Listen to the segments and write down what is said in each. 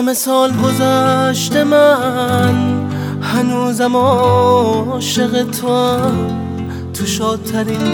همه سال گذشته من هنوزم عاشق توام، تو شادترین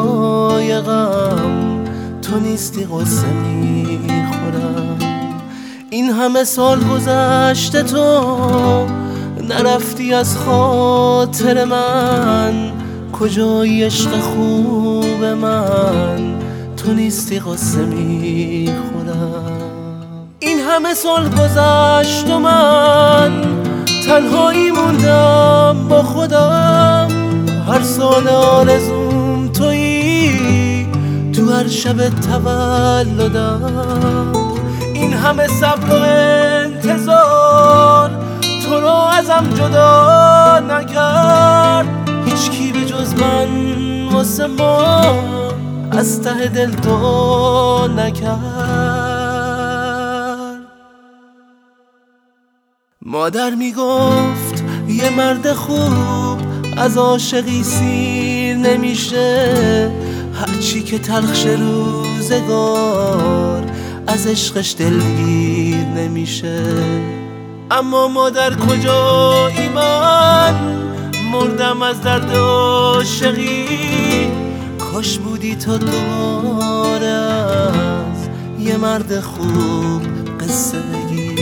دقایقم تو نیستی قصه میخورم. این همه سال گذشته تو نرفتی از خاطر من، کجای عشق خوب من تو نیستی قصه میخورم. این همه سال گذشت و من تنهایی موندم با خودم، هر سال آرزوم تویی تو هر شب تولدم. این همه صبر و انتظار تو رو ازم جدا نکرد، هیچ کی به جز من واسه ما از ته دل تو نکرد. مادر میگفت یه مرد خوب از عاشقی سیر نمیشه، هرچی که تلخ روزگار از عشقش دلگیر نمیشه. اما مادر کجایی؟ من مردم از درد عاشقی، کاش بودی تا دوباره از یه مرد خوب قصه بگی.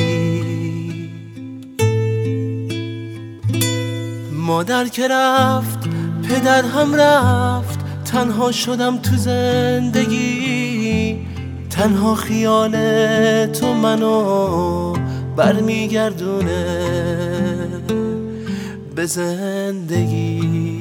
مادر که رفت پدر هم رفت، تنها شدم تو زندگی، تنها خیال تو منو برمیگردونه به زندگی.